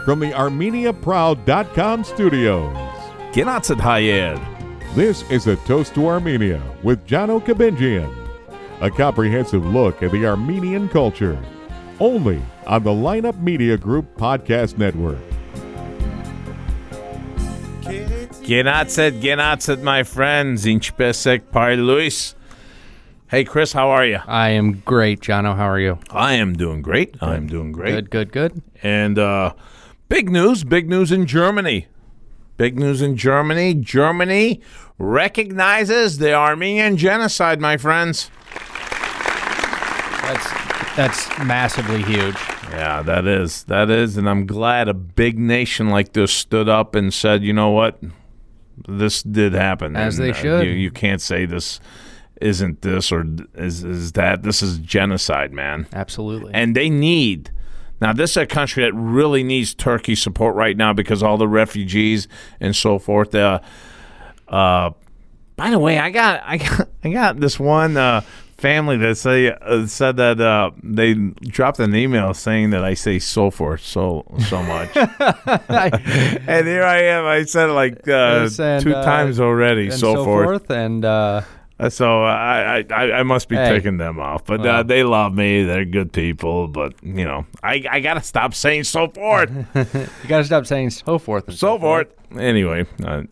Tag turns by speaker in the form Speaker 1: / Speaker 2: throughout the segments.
Speaker 1: from the ArmeniaProud.com studios.
Speaker 2: Gnatzet Hayed.
Speaker 1: This is A Toast to Armenia with Jano Kabinjian, a comprehensive look at the Armenian culture, only on the Lineup Media Group Podcast Network.
Speaker 2: Gnatzet, my friends. Inchpesek Parluis. Hey, Chris, how are you?
Speaker 3: I am great, Jono. How are you?
Speaker 2: I am doing great. I'm doing great.
Speaker 3: Good.
Speaker 2: And big news in Germany. Germany recognizes the Armenian genocide, my friends.
Speaker 3: That's massively huge.
Speaker 2: Yeah, that is. And I'm glad a big nation like this stood up and said, you know what? This did happen.
Speaker 3: As they should.
Speaker 2: You can't say this isn't this or is that. This is genocide, man.
Speaker 3: Absolutely.
Speaker 2: And they need. Now, this is a country that really needs Turkey support right now because all the refugees and so forth. By the way, I got this one family that said that they dropped an email saying that I say so forth so much. And here I am. I said it like two times already.
Speaker 3: And
Speaker 2: so forth.
Speaker 3: And.
Speaker 2: So I must be taking them off, but they love me. They're good people, but you know I gotta stop saying so forth.
Speaker 3: You gotta stop saying so forth. And
Speaker 2: so forth. Anyway,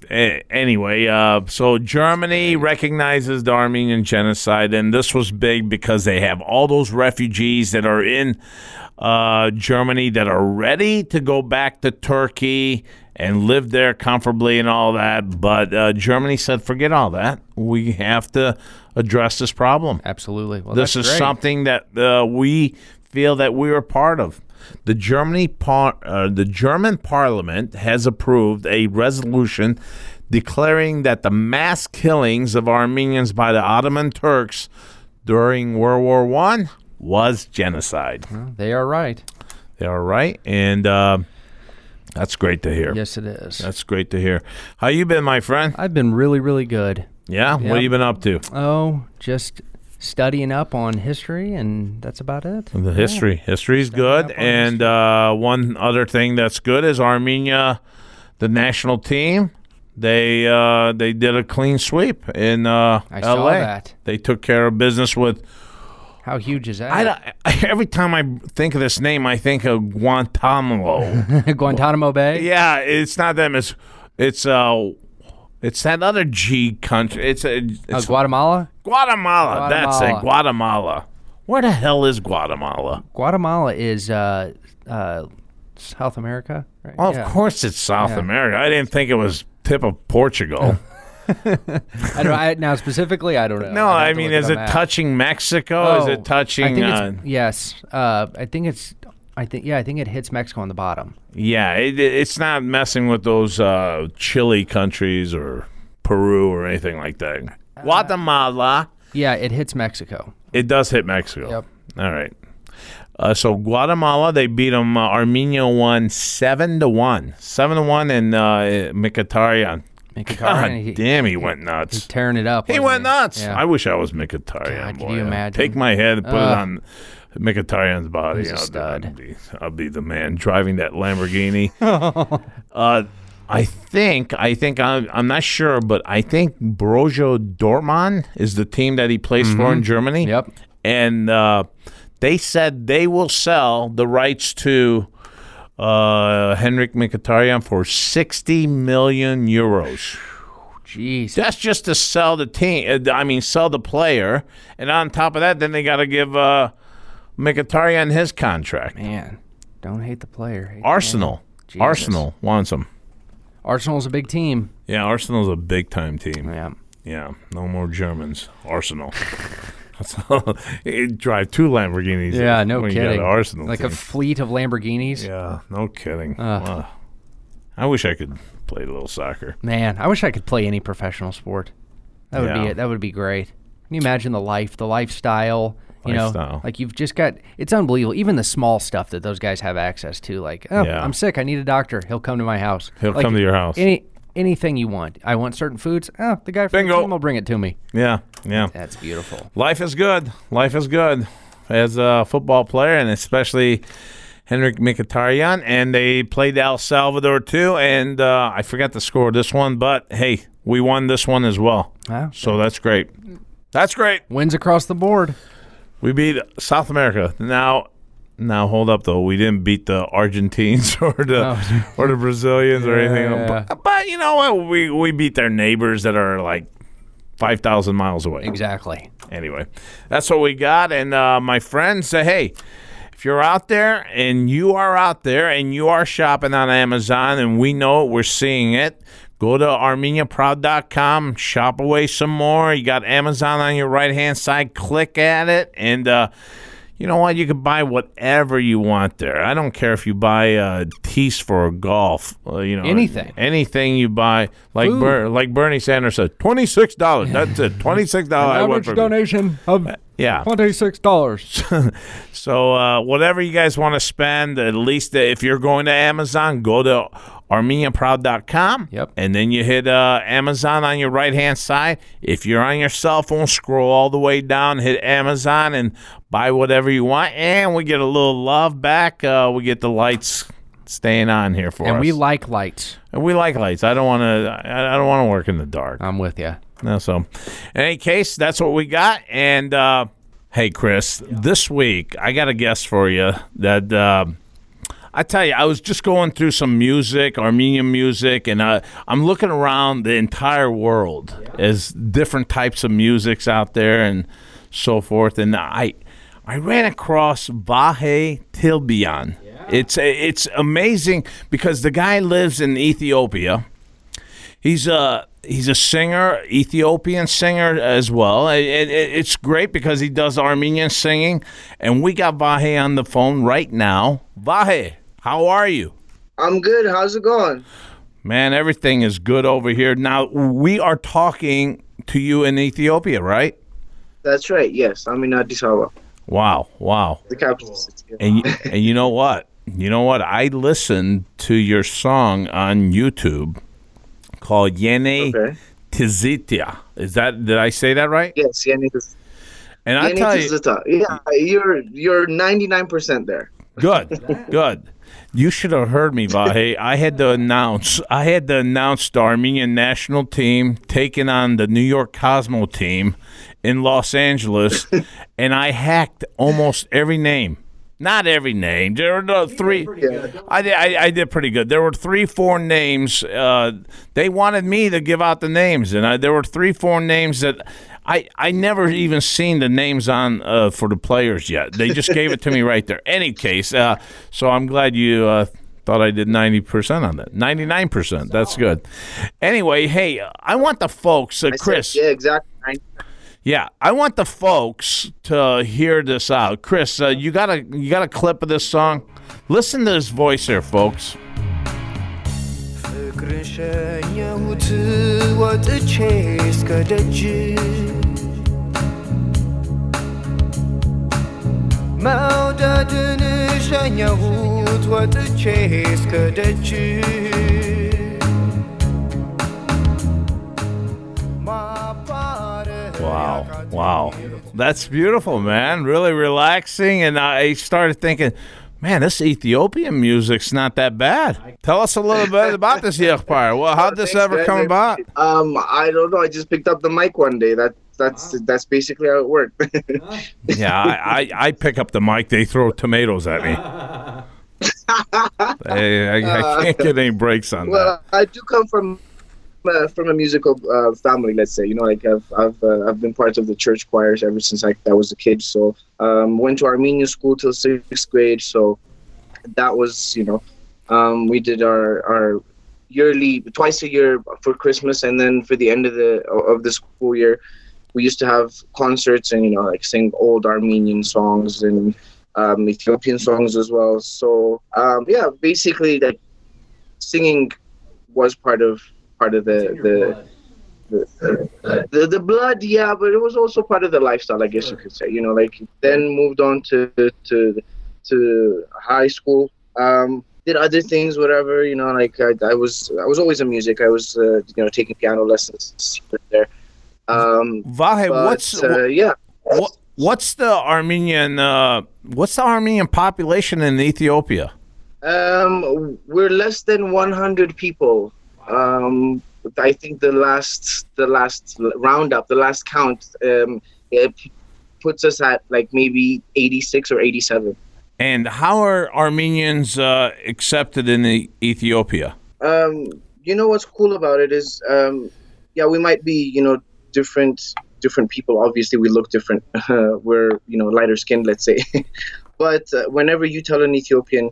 Speaker 2: so Germany recognizes the Armenian genocide, and this was big because they have all those refugees that are in Germany that are ready to go back to Turkey and live there comfortably and all that. But Germany said, forget all that. We have to address this problem.
Speaker 3: Absolutely. Well,
Speaker 2: this is something that we feel that we are part of. The German parliament has approved a resolution declaring that the mass killings of Armenians by the Ottoman Turks during World War I was genocide.
Speaker 3: Well, they are right.
Speaker 2: They are right, and that's great to hear.
Speaker 3: Yes, it is.
Speaker 2: That's great to hear. How you been, my friend?
Speaker 3: I've been really, really good.
Speaker 2: Yeah? Yep. What have you been up to?
Speaker 3: Oh, just studying up on history, and that's about it.
Speaker 2: The history. History's good. And one other thing that's good is Armenia, the national team, they did a clean sweep in L.A.
Speaker 3: I saw that.
Speaker 2: They took care of business with...
Speaker 3: How huge is that?
Speaker 2: Every time I think of this name, I think of Guantanamo.
Speaker 3: Guantanamo Bay?
Speaker 2: Yeah, it's not them. It's that other G country. It's
Speaker 3: Guatemala?
Speaker 2: Guatemala. That's it. Guatemala. Where the hell is Guatemala?
Speaker 3: Guatemala is South America, right?
Speaker 2: Well, of course it's South America. I didn't think it was tip of Portugal.
Speaker 3: Now specifically, I don't know.
Speaker 2: No, I mean, is it touching Mexico? Is it touching?
Speaker 3: Yes. I think it hits Mexico on the bottom.
Speaker 2: Yeah, it's not messing with those Chile countries or Peru or anything like that. Guatemala.
Speaker 3: Yeah, it hits Mexico.
Speaker 2: It does hit Mexico.
Speaker 3: Yep.
Speaker 2: All right. So Guatemala, they beat them. Armenia won 7-1. 7-1 in Mkhitaryan. God damn, he went nuts.
Speaker 3: He's tearing it up.
Speaker 2: He went nuts.
Speaker 3: Yeah.
Speaker 2: I wish I was Mkhitaryan.
Speaker 3: Can you imagine?
Speaker 2: Take my head and put it on Mkhitaryan's body.
Speaker 3: He's a stud.
Speaker 2: I'll be the man driving that Lamborghini. I'm not sure, but I think Borussia Dortmund is the team that he plays for in Germany.
Speaker 3: Yep.
Speaker 2: And they said they will sell the rights to Henrik Mkhitaryan for 60 million euros.
Speaker 3: Jeez.
Speaker 2: That's just to sell the team. Sell the player. And on top of that, then they got to give Mkhitaryan his contract.
Speaker 3: Man, don't hate the player.
Speaker 2: Arsenal. Arsenal wants him.
Speaker 3: Arsenal's a big team.
Speaker 2: Yeah, Arsenal's a big-time team.
Speaker 3: Yeah.
Speaker 2: Yeah, no more Germans. Arsenal. He'd drive 2 Lamborghinis.
Speaker 3: Yeah, no
Speaker 2: when
Speaker 3: kidding.
Speaker 2: You got an Arsenal
Speaker 3: like
Speaker 2: team.
Speaker 3: a fleet of Lamborghinis.
Speaker 2: Yeah, no kidding. Wow. I wish I could play a little soccer.
Speaker 3: Man, I wish I could play any professional sport. That would be it. That would be great. Can you imagine the lifestyle? You know, like you've just got, it's unbelievable. Even the small stuff that those guys have access to, like, I'm sick, I need a doctor. He'll come to my house.
Speaker 2: He'll come to your house.
Speaker 3: Anything you want. I want certain foods. The guy from the team will bring it to me.
Speaker 2: Yeah.
Speaker 3: That's beautiful.
Speaker 2: Life is good. Life is good as a football player, and especially Henrik Mkhitaryan, and they played El Salvador too, and I forgot the score of this one, but hey, we won this one as well.
Speaker 3: Wow.
Speaker 2: So that's great. That's great.
Speaker 3: Wins across the board.
Speaker 2: We beat South America. Now hold up though. We didn't beat the Argentines or the Brazilians or anything.
Speaker 3: Yeah.
Speaker 2: But you know what? We beat their neighbors that are like 5,000 miles away.
Speaker 3: Exactly.
Speaker 2: Anyway, that's what we got. And my friends say, hey, if you're out there and you are shopping on Amazon, and we know it, we're seeing it, go to ArmeniaProud.com, shop away some more. You got Amazon on your right-hand side. Click at it, and you know what? You can buy whatever you want there. I don't care if you buy tees for golf. Anything you buy. Like Bernie Sanders said, $26. That's it. $26.
Speaker 3: Average donation of $26.
Speaker 2: So whatever you guys want to spend, at least if you're going to Amazon, go to ArmeniaProud.com.
Speaker 3: Yep.
Speaker 2: And then you hit Amazon on your right-hand side. If you're on your cell phone, scroll all the way down, hit Amazon, and buy whatever you want. And we get a little love back. We get the lights staying on here for us.
Speaker 3: And we like lights.
Speaker 2: I don't want to work in the dark.
Speaker 3: I'm with you.
Speaker 2: No, so in any case, that's what we got. And hey, Chris, this week I got a guest for you that I tell you, I was just going through some music, Armenian music, and I'm looking around the entire world as different types of musics out there and so forth. And I ran across Vahe Tilbian. It's amazing because the guy lives in Ethiopia. He's a singer, Ethiopian singer as well. It's great because he does Armenian singing, and we got Vahe on the phone right now. Vahe, how are you?
Speaker 4: I'm good. How's it going?
Speaker 2: Man, everything is good over here. Now, we are talking to you in Ethiopia, right?
Speaker 4: That's right, yes. I'm in Addis Ababa.
Speaker 2: Wow.
Speaker 4: The capital city.
Speaker 2: And you know what? I listened to your song on YouTube called Yene Tizitia. Did I say that right?
Speaker 4: Yes, Yene Tizitia.
Speaker 2: And I tell you,
Speaker 4: yeah, you're 99% there.
Speaker 2: Good. You should have heard me, Vahe. I had to announce the Armenian national team taking on the New York Cosmo team in Los Angeles, and I hacked almost every name. Not every name. There were three. I did pretty good. There were 3-4 names. They wanted me to give out the names, and there were 3-4 names that I never even seen the names on for the players yet. They just gave it to me right there. Any case, so I'm glad you thought I did 90% on that. 99%. That's good. Anyway, hey, I want the folks, Chris.
Speaker 4: Yeah, exactly.
Speaker 2: Yeah, I want the folks to hear this out. Chris, you got a clip of this song? Listen to this voice here, folks. Wow. That's beautiful, man. Really relaxing. And I started thinking, man, this Ethiopian music's not that bad. Tell us a little bit about this Yechpar. Well, how'd this ever come about?
Speaker 4: I don't know. I just picked up the mic one day. That's basically how it worked.
Speaker 2: Yeah, I pick up the mic. They throw tomatoes at me. I can't get any breaks on that.
Speaker 4: Well, I do come from a musical family, let's say. Like I've been part of the church choirs ever since I was a kid. So went to Armenian school till 6th grade. So that was we did our yearly, twice a year for Christmas, and then for the end of the school year, we used to have concerts and like sing old Armenian songs and Ethiopian songs as well. So basically like singing was part of the blood, yeah, but it was also part of the lifestyle, I guess you could say. Like then moved on to high school, did other things, whatever. Like I was always in music. I was taking piano lessons there.
Speaker 2: Vahe, What's the Armenian population in Ethiopia?
Speaker 4: We're less than 100 people. I think the last roundup, the last count, it puts us at like maybe 86 or 87.
Speaker 2: And how are Armenians accepted in Ethiopia?
Speaker 4: What's cool about it is, we might be, different people. Obviously, we look different. We're, lighter skinned, let's say. But whenever you tell an Ethiopian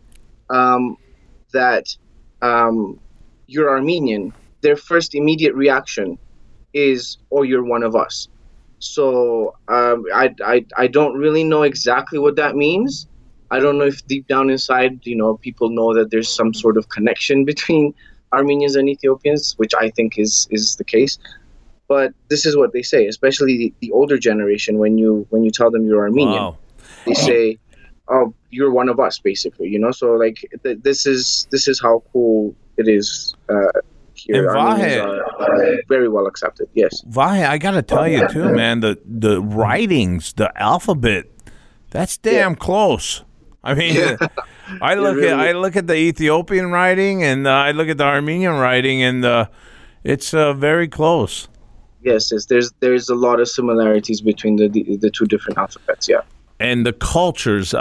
Speaker 4: that you're Armenian, their first immediate reaction is, "Oh, you're one of us." So I don't really know exactly what that means. I don't know if deep down inside, people know that there's some sort of connection between Armenians and Ethiopians, which I think is the case. But this is what they say, especially the older generation. When you tell them you're Armenian, they say, "Oh, you're one of us," basically. So like this is how cool it is here.
Speaker 2: And
Speaker 4: Armenians are very well accepted. Yes.
Speaker 2: Vahe, I got to tell you too, man. The writings, the alphabet, that's damn close. I mean, I look at the Ethiopian writing and I look at the Armenian writing, and it's very close.
Speaker 4: Yes, there's a lot of similarities between the two different alphabets. Yeah,
Speaker 2: and the cultures.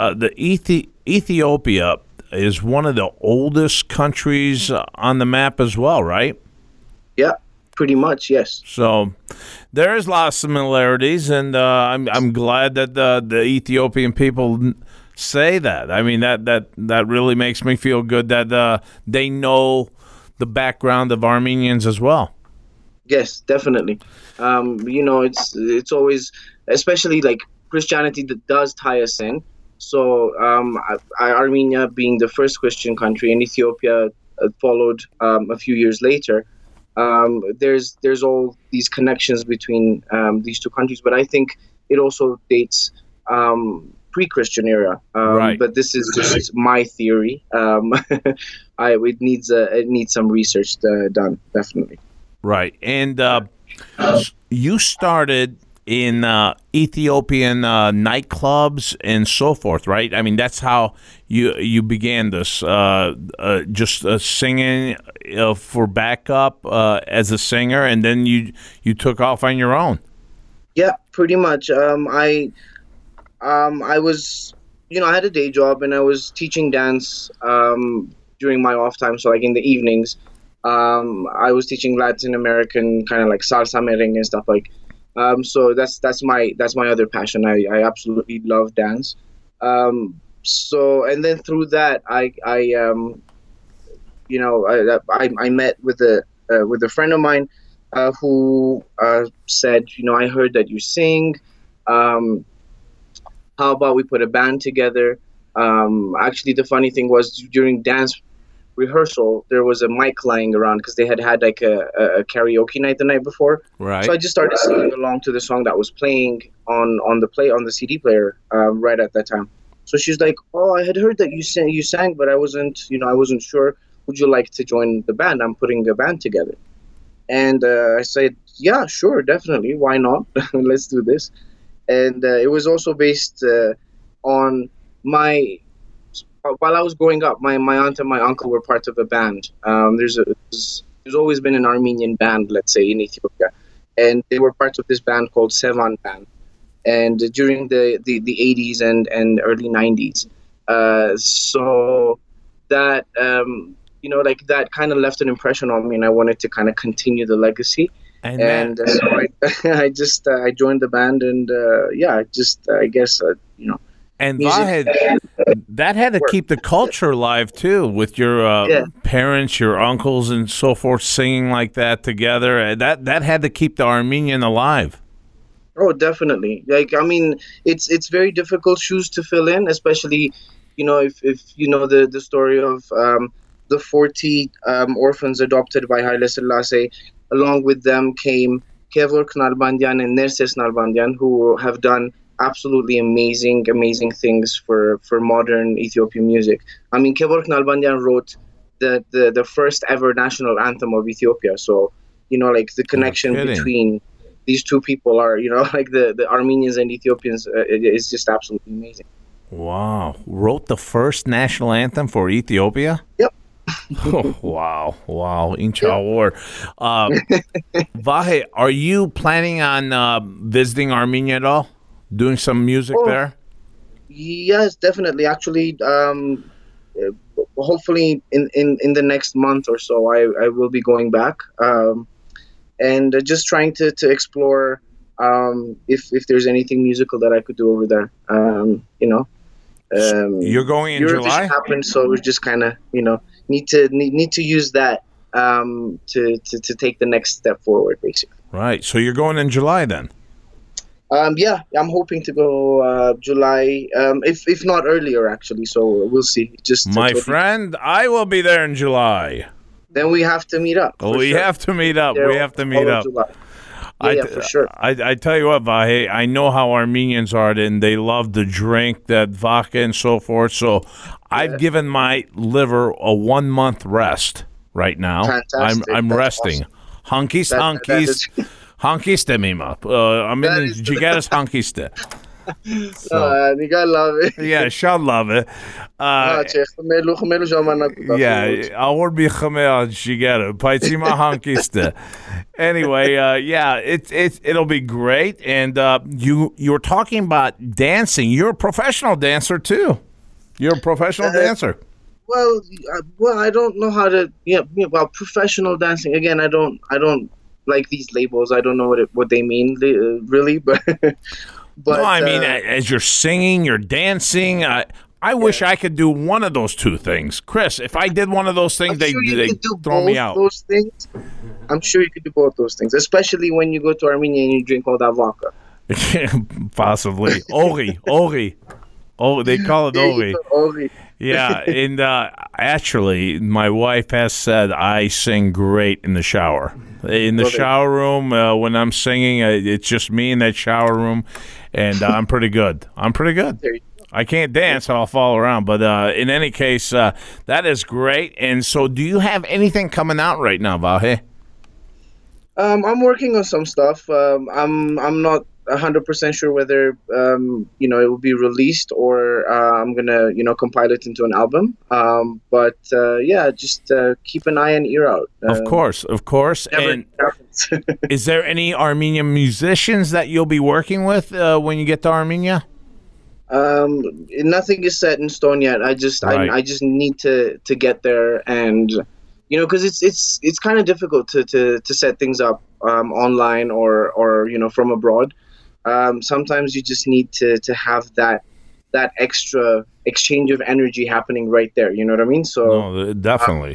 Speaker 2: Ethiopia is one of the oldest countries on the map as well, right?
Speaker 4: Yeah, pretty much. Yes.
Speaker 2: So there is a lot of similarities, and I'm glad that the Ethiopian people say that. I mean, that really makes me feel good that they know the background of Armenians as well.
Speaker 4: Yes, definitely. It's always, especially like Christianity, that does tie us in. So Armenia being the first Christian country, and Ethiopia followed a few years later. There's all these connections between these two countries, but I think it also dates pre-Christian era.
Speaker 2: Right.
Speaker 4: But this is just my theory. It needs some research done, definitely.
Speaker 2: Right. And you started in Ethiopian nightclubs and so forth, right? I mean, that's how you began this, just singing for backup as a singer, and then you took off on your own.
Speaker 4: Yeah, pretty much. I was, I had a day job, and I was teaching dance during my off time, so like in the evenings. I was teaching Latin American kind of like salsa, merengue and stuff like. So that's my other passion. I absolutely love dance. So, and then through that, I met with a friend of mine who said, I heard that you sing. How about we put a band together? Actually, the funny thing was during dance rehearsal, there was a mic lying around because they had like a karaoke night the night before.
Speaker 2: Right.
Speaker 4: So I just started singing along to the song that was playing on the CD player right at that time. So she's like, "Oh, I had heard that you sang, but I wasn't sure. Would you like to join the band? I'm putting a band together." And I said, "Yeah, sure, definitely. Why not? Let's do this." And it was also based on my. While I was growing up, my aunt and my uncle were part of a band. There's always been an Armenian band, let's say, in Ethiopia, and they were part of this band called Sevan Band. And during the 80s and early 90s, so that like that kind of left an impression on me, and I wanted to kind of continue the legacy. And so I joined the band, and I guess.
Speaker 2: And that had to keep the culture alive, too, with your parents, your uncles, and so forth singing like that together. That had to keep the Armenian alive.
Speaker 4: Oh, definitely. Like, I mean, it's very difficult shoes to fill in, especially, if you know the story of the 40 orphans adopted by Haile Selassie. Along with them came Kevork Nalbandian and Nerses Nalbandian, who have done absolutely amazing things for modern Ethiopian music. I mean, Kevork Nalbandian wrote the first ever national anthem of Ethiopia. So, like the connection between these two people are, like the Armenians and Ethiopians. It's just absolutely amazing.
Speaker 2: Wow. Wrote the first national anthem for Ethiopia?
Speaker 4: Yep.
Speaker 2: Oh, wow. Inchawar. Vahe, are you planning on visiting Armenia at all? Doing some music there?
Speaker 4: Yes, definitely. Actually, hopefully in the next month or so, I will be going back and just trying to explore if there's anything musical that I could do over there.
Speaker 2: You're going in
Speaker 4: Eurovision
Speaker 2: July?
Speaker 4: happened, so we just kind of need to use that to take the next step forward, basically.
Speaker 2: Right. So you're going in July then?
Speaker 4: Yeah, I'm hoping to go July, if not earlier, actually. So we'll see.
Speaker 2: My friend, I will be there in July.
Speaker 4: Then we have to meet up.
Speaker 2: We have to meet up. We have to meet up.
Speaker 4: Yeah, for sure.
Speaker 2: I tell you what, Vahe, I know how Armenians are, and they love to drink that vodka and so forth. So I've given my liver a 1 month rest right now.
Speaker 4: Fantastic.
Speaker 2: I'm resting.
Speaker 4: Awesome.
Speaker 2: Hunkies. Hankiste mima. Jigaris hankiste.
Speaker 4: You gotta love it.
Speaker 2: Yeah, shall love it. Yeah, I would be chamel jigara. Paitima hankiste. Anyway, yeah, it'll be great. And you were talking about dancing. You're a professional dancer too. You're a professional dancer.
Speaker 4: Well, I don't know how to. Well, professional dancing. Again, I don't like these labels. I don't know what they mean really, but
Speaker 2: no, I mean, as you're singing, you're dancing. I wish I could do one of those two things, Chris. If I did one of those things, they'd throw me out.
Speaker 4: Those things, I'm sure you could do both those things, especially when you go to Armenia and you drink all that vodka.
Speaker 2: Possibly, ori. Oh, they call it ori. Yeah, and actually, my wife has said I sing great in the shower. In the shower room, when I'm singing, it's just me in that shower room, and I'm pretty good. I can't dance, so I'll fall around. But in any case, that is great. And so do you have anything coming out right now, Vahe?
Speaker 4: I'm working on some stuff. I'm not 100% sure whether it will be released or I'm gonna compile it into an album. But just keep an eye and ear out.
Speaker 2: Of course. And is there any Armenian musicians that you'll be working with when you get to Armenia?
Speaker 4: Nothing is set in stone yet. I just need to get there, and because it's kind of difficult to set things up online or from abroad. Sometimes you just need to have that extra exchange of energy happening right there. You know what I mean? So
Speaker 2: definitely.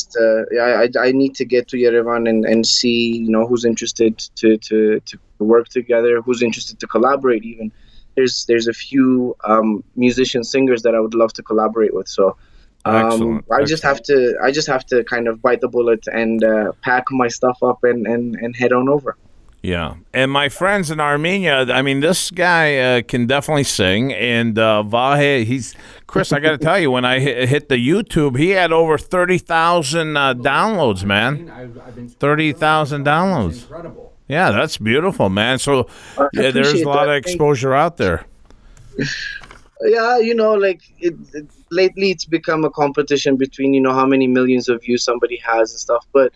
Speaker 4: I need to get to Yerevan and see who's interested to work together, who's interested to collaborate. Even there's a few musician singers that I would love to collaborate with. So I just have to kind of bite the bullet and pack my stuff up and head on over.
Speaker 2: Yeah, and my friends in Armenia, I mean, this guy can definitely sing, and Vahe, Chris, I got to tell you, when I hit the YouTube, he had over 30,000 downloads, man. 30,000 downloads.
Speaker 3: Incredible.
Speaker 2: Yeah, that's beautiful, man. So there's a lot of exposure out there.
Speaker 4: Yeah, lately it's become a competition between how many millions of views somebody has and stuff, but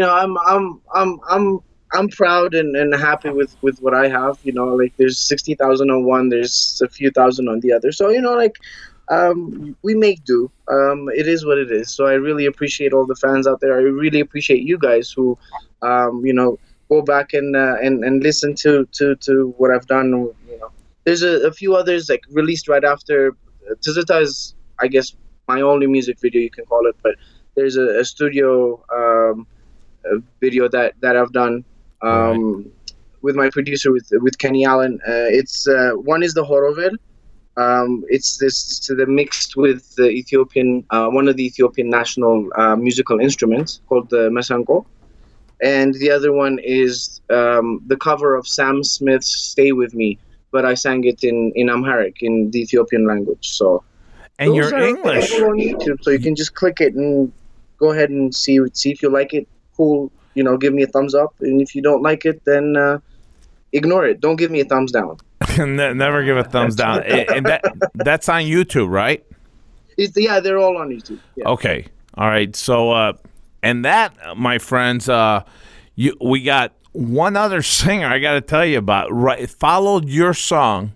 Speaker 4: I'm proud and happy with what I have. There's 60,000 on one, there's a few thousand on the other. So we make do. It is what it is. So I really appreciate all the fans out there. I really appreciate you guys who, go back and listen to what I've done. There's a few others released right after. Tizita is, I guess, my only music video, you can call it. But there's a studio video that I've done. With my producer, with Kenny Allen. It's one is the Horovel. It's the mixed with the Ethiopian, one of the Ethiopian national musical instruments called the Mesango, and the other one is the cover of Sam Smith's "Stay With Me," but I sang it in Amharic, in the Ethiopian language. So,
Speaker 2: and you're English
Speaker 4: on YouTube, so you can just click it and go ahead and see if you like it. Cool. Give me a thumbs up, and if you don't like it, then ignore it. Don't give me a thumbs down.
Speaker 2: Never give a thumbs down. And that's on YouTube, right?
Speaker 4: They're all on YouTube. Yeah.
Speaker 2: Okay. All right. So, and that, my friends, we got one other singer I got to tell you about. Right, it followed your song.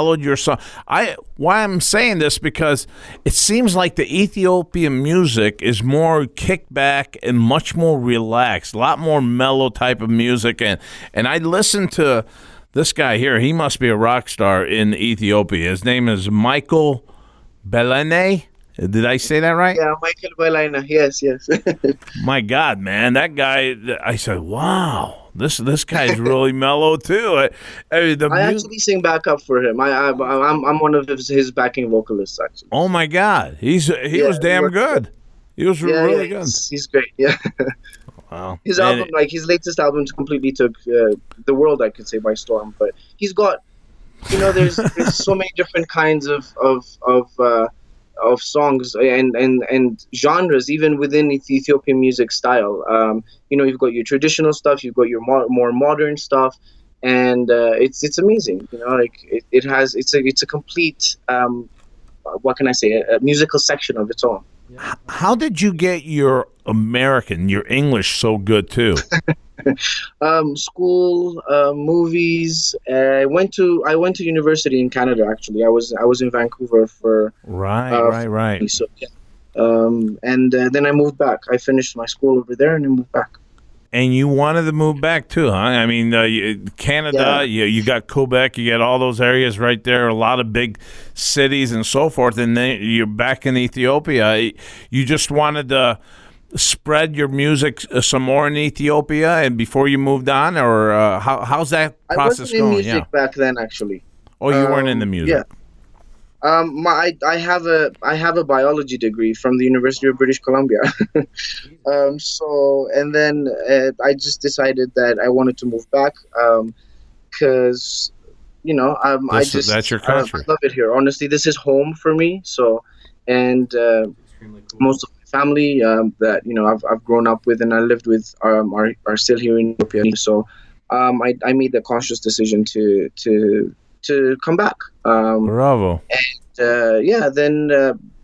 Speaker 2: Why I'm saying this, because it seems like the Ethiopian music is more kicked back and much more relaxed, a lot more mellow type of music. And I listened to this guy here. He must be a rock star in Ethiopia. His name is Michael Belene. Did I say that right?
Speaker 4: Yeah, Michael Belene. Yes.
Speaker 2: My God, man, that guy! I said, "Wow, this guy's really mellow too."
Speaker 4: I actually sing backup for him. I'm one of his backing vocalists, actually.
Speaker 2: Oh my God, he was damn good. He was really good.
Speaker 4: He's great. Yeah.
Speaker 2: Wow.
Speaker 4: His album, his latest album, completely took the world, I could say, by storm. But he's got, there's so many different kinds of songs and genres, even within the Ethiopian music style. You've got your traditional stuff, you've got your more modern stuff, and it's amazing. It's a complete what can I say, a musical section of its own.
Speaker 2: How did you get your English so good too?
Speaker 4: School, movies. I went to university in Canada. Actually, I was in Vancouver for
Speaker 2: right.
Speaker 4: So yeah, and then I moved back. I finished my school over there and I moved back.
Speaker 2: And you wanted to move back too, huh? I mean, Canada, you got Quebec, you got all those areas right there, a lot of big cities and so forth, and then you're back in Ethiopia. You just wanted to spread your music some more in Ethiopia, and before you moved on, or how's that process going?
Speaker 4: I wasn't in music back then, actually.
Speaker 2: Oh, you weren't in the music?
Speaker 4: Yeah. I have a biology degree from the University of British Columbia. And then I just decided that I wanted to move back because
Speaker 2: that's your country.
Speaker 4: I love it here. Honestly, this is home for me. So, and most of my family that I've grown up with and I lived with are still here in Ethiopia. So, I made the conscious decision to come back.
Speaker 2: Bravo.
Speaker 4: And then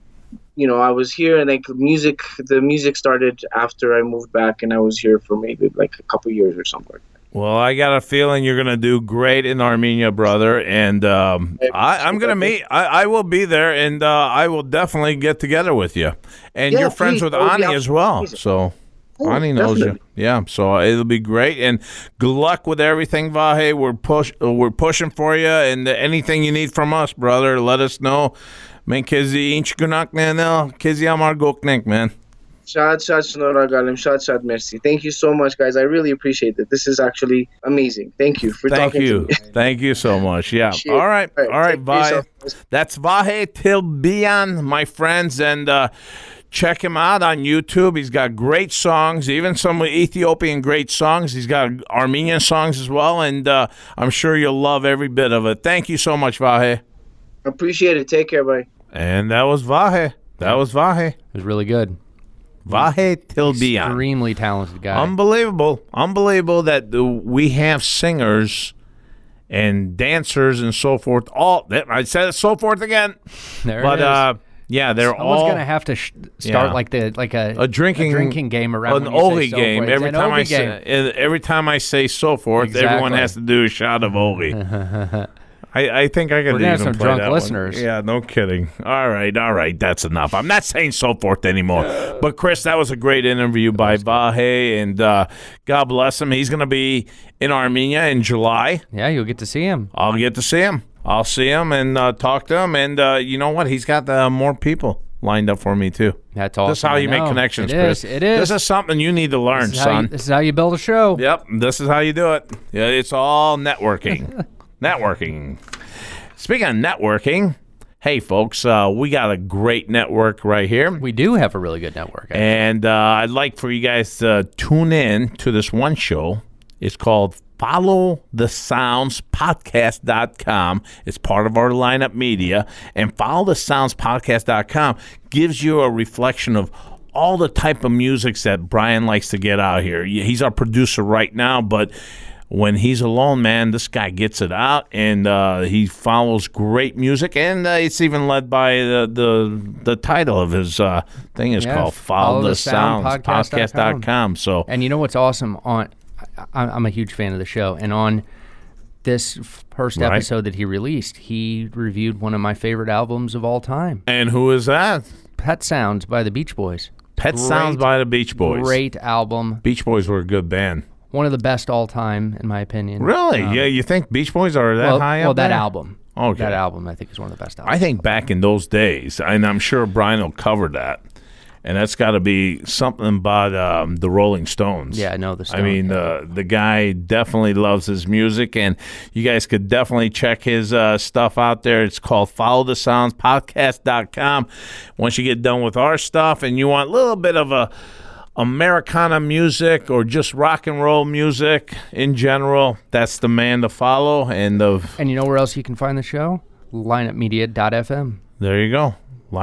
Speaker 4: I was here, and the music started after I moved back, and I was here for maybe like a couple years or something.
Speaker 2: Well, I got a feeling you're going to do great in Armenia, brother, and I'm going to meet. I will be there, and I will definitely get together with you. And you're friends with Ani as well, so Ani knows you. Yeah, so it'll be great, and good luck with everything, Vahe. We're pushing for you, and anything you need from us, brother, let us know. Man, kizi inch gunak nanel, kizi amar goknek, man.
Speaker 4: Shad merci. Thank you so much, guys. I really appreciate it. This is actually amazing. Thank you for talking to me.
Speaker 2: Thank you so much. Yeah. All right, Vahe. That's Vahe Tilbian, my friends, and check him out on YouTube. He's got great songs, even some Ethiopian great songs. He's got Armenian songs as well, and I'm sure you'll love every bit of it. Thank you so much, Vahe.
Speaker 4: Appreciate it. Take care, buddy.
Speaker 2: And that was Vahe. It
Speaker 3: was really good.
Speaker 2: Vahe Tilbian.
Speaker 3: Extremely talented guy.
Speaker 2: Unbelievable that we have singers and dancers and so forth. I said it, so forth again.
Speaker 3: There it is.
Speaker 2: Yeah, they're
Speaker 3: Someone's
Speaker 2: all
Speaker 3: gonna have to start like a
Speaker 2: drinking
Speaker 3: game around
Speaker 2: an Oli game. Every time I say so forth, everyone has to do a shot of Oli. I think I could even
Speaker 3: have some
Speaker 2: play
Speaker 3: drunk
Speaker 2: that
Speaker 3: listeners.
Speaker 2: One. Yeah, no kidding. All right, that's enough. I'm not saying so forth anymore. But Chris, that was a great interview by Vahe, and God bless him. He's going to be in Armenia in July.
Speaker 3: Yeah, you'll get to see him.
Speaker 2: I'll get to see him. I'll see him and talk to him, and you know what? He's got more people lined up for me too.
Speaker 3: That's awesome.
Speaker 2: This is how you make connections, Chris.
Speaker 3: It is.
Speaker 2: This is something you need to learn, son.
Speaker 3: This is how you build a show.
Speaker 2: Yep, this is how you do it. Yeah, it's all networking. Networking. Speaking of networking, hey, folks, we got a great network right here.
Speaker 3: We do have a really good network. Actually.
Speaker 2: And I'd like for you guys to tune in to this one show. It's called FollowTheSoundsPodcast.com. It's part of our lineup media. And FollowTheSoundsPodcast.com gives you a reflection of all the type of musics that Brian likes to get out here. He's our producer right now, but when he's alone, man, this guy gets it out, and he follows great music, and it's even led by the title of his thing is called Follow the Sounds, podcast.com. So,
Speaker 3: and you know what's awesome? I'm a huge fan of the show, and on this first episode that he released, he reviewed one of my favorite albums of all time.
Speaker 2: And who is that?
Speaker 3: Pet Sounds by the Beach Boys.
Speaker 2: Sounds by the Beach Boys.
Speaker 3: Great album.
Speaker 2: Beach Boys were a good band.
Speaker 3: One of the best all time, in my opinion.
Speaker 2: Really? Yeah, you think Beach Boys are that high up there?
Speaker 3: That album.
Speaker 2: Okay.
Speaker 3: That album, I think, is one of the best albums.
Speaker 2: I think back in those days, and I'm sure Brian will cover that, and that's got to be something about the Rolling Stones.
Speaker 3: Yeah, I know the Stones.
Speaker 2: I mean, the guy definitely loves his music, and you guys could definitely check his stuff out there. It's called Follow the Sounds, podcast.com. Once you get done with our stuff and you want a little bit of a Americana music or just rock and roll music in general, that's the man to follow. And
Speaker 3: you know where else you can find the show? lineupmedia.fm.
Speaker 2: There you go.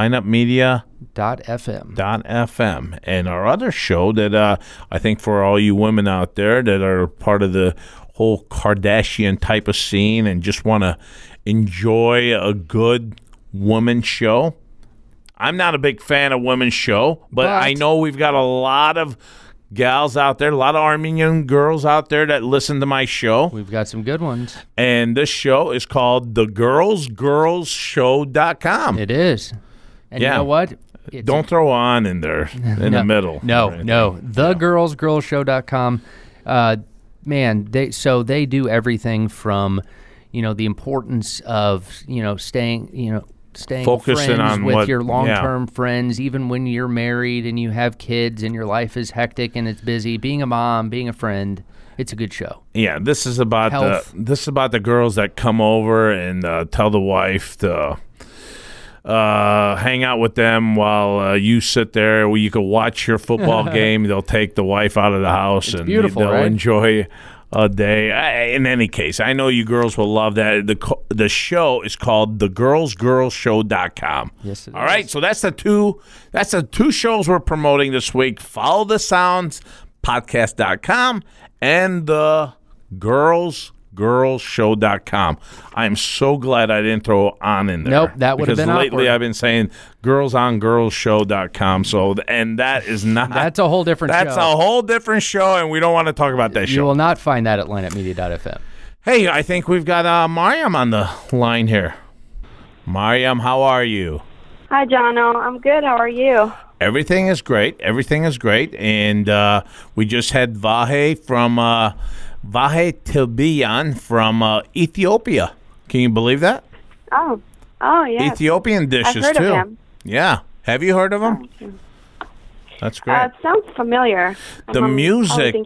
Speaker 3: lineupmedia.fm.
Speaker 2: And our other show that I think for all you women out there that are part of the whole Kardashian type of scene and just want to enjoy a good woman show. I'm not a big fan of women's show, but I know we've got a lot of gals out there, a lot of Armenian girls out there that listen to my show.
Speaker 3: We've got some good ones.
Speaker 2: And this show is called thegirlsgirlsshow.com.
Speaker 3: It is. And you know what?
Speaker 2: Don't throw on in there in the middle.
Speaker 3: No. Thegirlsgirlsshow.com. Man, they do everything from, the importance of, staying
Speaker 2: focusing
Speaker 3: friends
Speaker 2: on
Speaker 3: with your long-term friends, even when you're married and you have kids and your life is hectic and it's busy. Being a mom, being a friend, it's a good show.
Speaker 2: Yeah, this is about the girls that come over and tell the wife to hang out with them while you sit there. Where you can watch your football game. They'll take the wife out of the house and they'll enjoy a day. In any case, I know you girls will love that. The show is called thegirlsgirlsshow.com.
Speaker 3: Yes, it is.
Speaker 2: All right, so that's the two shows we're promoting this week. Follow the Sounds, podcast.com, and the girlsgirlsshow.com. I'm so glad I didn't throw on in there.
Speaker 3: Nope, that would have been
Speaker 2: because lately
Speaker 3: awkward.
Speaker 2: I've been saying girlsongirlsshow.com. So, and that is not.
Speaker 3: That's a whole different show.
Speaker 2: That's a whole different show, and we don't want to talk about that show.
Speaker 3: You will not find that at lineupmedia.fm.
Speaker 2: Hey, I think we've got Mariam on the line here. Mariam, how are you?
Speaker 5: Hi, Jono. I'm good. How are you?
Speaker 2: Everything is great. And we just had Vahe Tilbiyan from Ethiopia. Can you believe that?
Speaker 5: Oh, yeah.
Speaker 2: Ethiopian dishes,
Speaker 5: I've heard
Speaker 2: too.
Speaker 5: of him.
Speaker 2: Yeah. Have you heard of him? That's great.
Speaker 5: It sounds familiar.
Speaker 2: The music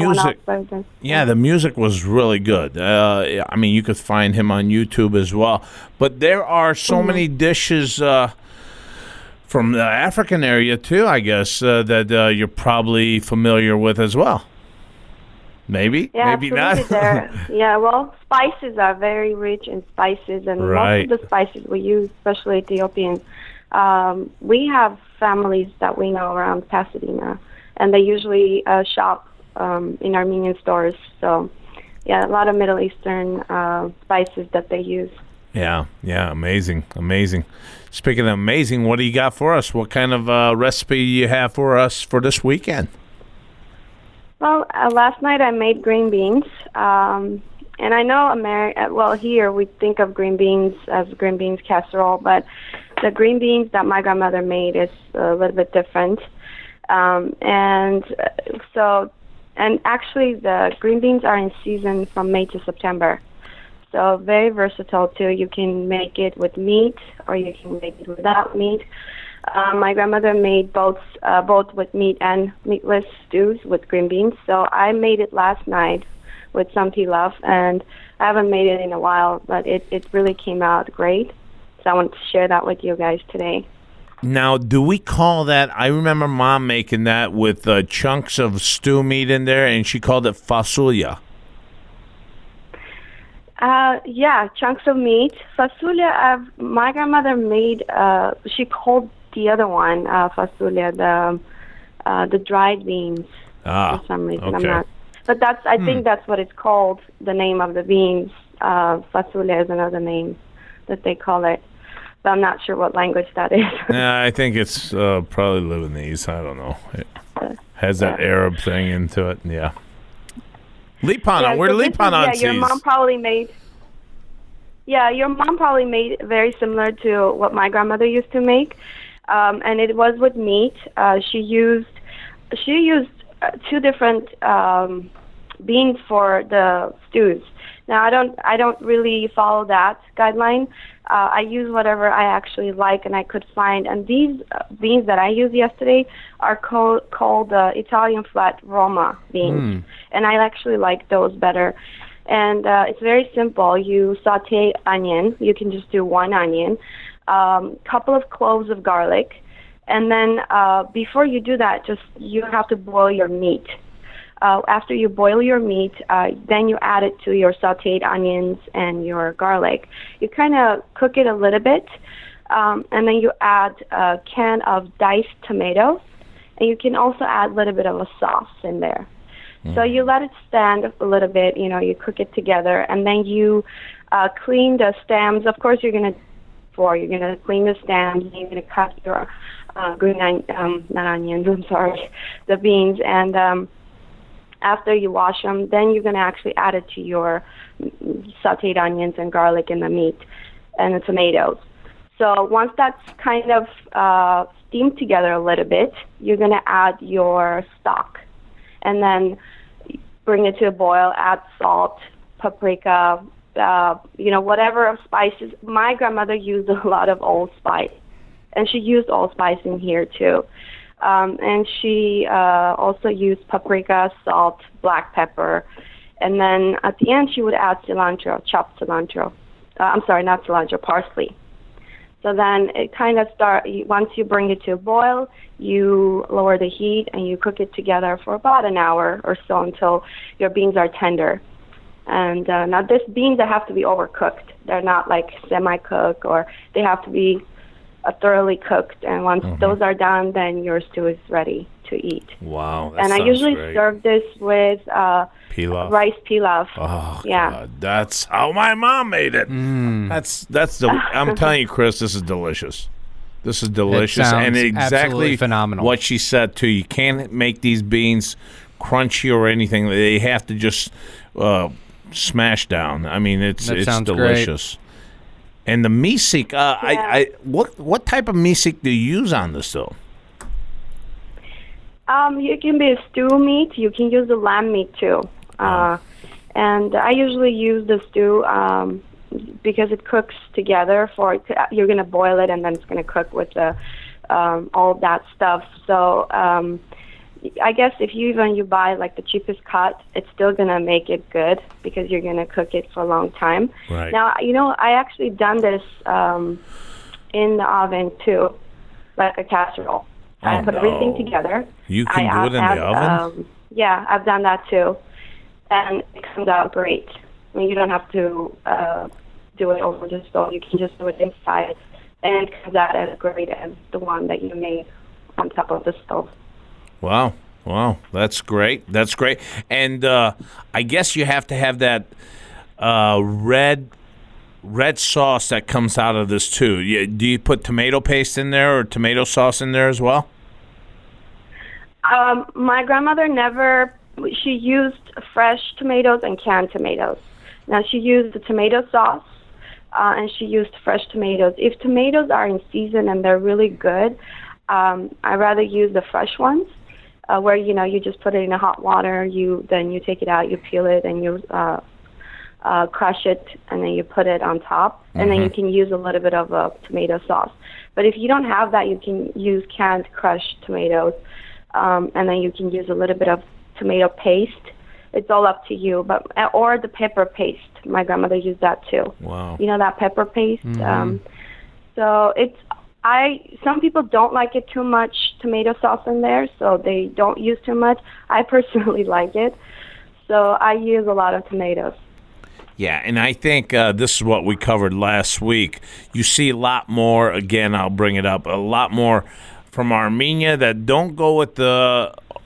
Speaker 2: was really good. I mean, you could find him on YouTube as well. But there are so many dishes from the African area, too, I guess, that you're probably familiar with as well. Maybe, maybe not.
Speaker 5: Yeah, well, spices are very rich in spices, and most of the spices we use, especially Ethiopians, we have families that we know around Pasadena, and they usually shop in Armenian stores. So, yeah, a lot of Middle Eastern spices that they use.
Speaker 2: Yeah, amazing. Speaking of amazing, what do you got for us? What kind of recipe do you have for us for this weekend?
Speaker 5: Well, last night I made green beans, and I know here we think of green beans as green beans casserole, but the green beans that my grandmother made is a little bit different. And actually the green beans are in season from May to September. So very versatile too. You can make it with meat or you can make it without meat. My grandmother made both with meat and meatless stews with green beans. So I made it last night with some pilaf, and I haven't made it in a while, but it really came out great. So I wanted to share that with you guys today.
Speaker 2: Now, do we call that? I remember Mom making that with chunks of stew meat in there, and she called it fasulia.
Speaker 5: Yeah, chunks of meat. Fasulia, my grandmother made, she called the other one fasulia, the dried beans for some reason.
Speaker 2: Okay.
Speaker 5: But I think that's what it's called, the name of the beans. Fasulia is another name that they call it. But I'm not sure what language that is.
Speaker 2: Yeah, I think it's probably Lebanese. I don't know. It has that Arab thing into it. Yeah. Lipana, where Lipana
Speaker 5: your mom probably made. Yeah, your mom probably made very similar to what my grandmother used to make, and it was with meat. She used 2 different beans for the stews. Now I don't really follow that guideline. I use whatever I actually like and I could find. And these beans that I used yesterday are called Italian flat Roma beans, and I actually like those better. And it's very simple. You saute onion. You can just do 1 onion, couple of cloves of garlic, and then before you do that, you have to boil your meat. After you boil your meat, then you add it to your sauteed onions and your garlic. You kind of cook it a little bit, and then you add a can of diced tomatoes, and you can also add a little bit of a sauce in there. So you let it stand a little bit, you cook it together, and then you clean the stems. Of course, you're going to clean the stems, and you're going to cut your the beans, and after you wash them, then you're going to actually add it to your sauteed onions and garlic and the meat and the tomatoes. So once that's kind of steamed together a little bit, you're going to add your stock. And then bring it to a boil, add salt, paprika, whatever spices. My grandmother used a lot of allspice, and she used allspice in here too. And she also used paprika, salt, black pepper, and then at the end she would add cilantro, chopped cilantro. Not cilantro, parsley. So then it kind of once you bring it to a boil, you lower the heat and you cook it together for about an hour or so until your beans are tender. And now these beans have to be overcooked. They're not like semi-cooked, or they have to be thoroughly cooked, and once those are done, then your stew is ready to eat.
Speaker 2: Wow.
Speaker 5: And I usually serve this with
Speaker 2: pilaf.
Speaker 5: Rice pilaf.
Speaker 2: Oh, yeah. God. That's how my mom made it. I'm telling you, Chris, this is delicious. This is delicious, and exactly
Speaker 3: phenomenal.
Speaker 2: What she said too. You can't make these beans crunchy or anything. They have to just smash down. I mean, it's delicious. Great. And the misik, what type of misik do you use on this, though?
Speaker 5: You can be a stew meat. You can use the lamb meat, too. And I usually use the stew because it cooks together. You're going to boil it, and then it's going to cook with all that stuff. So I guess if you buy like the cheapest cut, it's still going to make it good because you're going to cook it for a long time.
Speaker 2: Right.
Speaker 5: Now, I actually done this in the oven too, like a casserole. I put everything together.
Speaker 2: You can do it in the oven?
Speaker 5: Yeah, I've done that too. And it comes out great. I mean, you don't have to do it over the stove. You can just do it inside, and it comes out as great as the one that you made on top of the stove.
Speaker 2: Wow, that's great. And I guess you have to have that red sauce that comes out of this too. Do you put tomato paste in there or tomato sauce in there as well?
Speaker 5: My grandmother she used fresh tomatoes and canned tomatoes. Now she used the tomato sauce and she used fresh tomatoes. If tomatoes are in season and they're really good, I'd rather use the fresh ones. Where you just put it in hot water, then you take it out, you peel it, and you crush it, and then you put it on top, and then you can use a little bit of a tomato sauce. But if you don't have that, you can use canned crushed tomatoes, and then you can use a little bit of tomato paste. It's all up to you, or the pepper paste. My grandmother used that too.
Speaker 2: Wow.
Speaker 5: That pepper paste. So some people don't like it too much tomato sauce in there, so they don't use too much. I personally like it, so I use a lot of tomatoes.
Speaker 2: Yeah, and I think this is what we covered last week. You see a lot more, again, I'll bring it up, a lot more from Armenia that don't go with the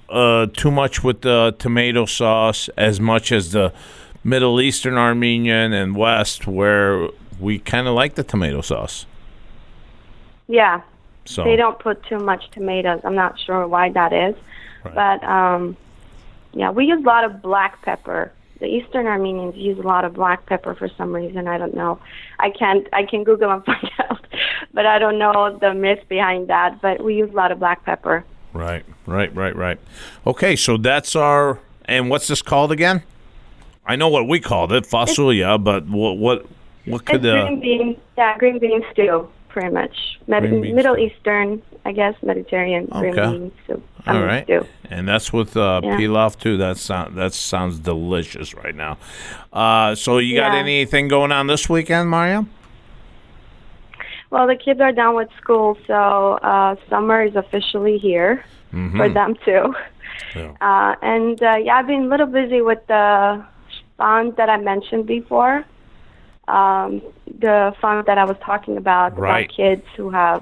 Speaker 2: too much with the tomato sauce as much as the Middle Eastern Armenian and West, where we kind of like the tomato sauce.
Speaker 5: Yeah.
Speaker 2: So
Speaker 5: they don't put too much tomatoes. I'm not sure why that is. Right. But, yeah, we use a lot of black pepper. The Eastern Armenians use a lot of black pepper for some reason. I don't know. I can Google and find out. But I don't know the myth behind that. But we use a lot of black pepper.
Speaker 2: Right. Okay, so that's our... And what's this called again? I know what we called it, fasulia, but what could...
Speaker 5: green bean, green bean stew, pretty much. Middle Eastern, I guess, Mediterranean green bean stew.
Speaker 2: All right. Stew. And that's with pilaf, too. That sounds delicious right now. So you got anything going on this weekend, Mariam?
Speaker 5: Well, the kids are done with school, so summer is officially here for them, too. Yeah. I've been a little busy with the fund that I mentioned before, the fund that I was talking about kids who have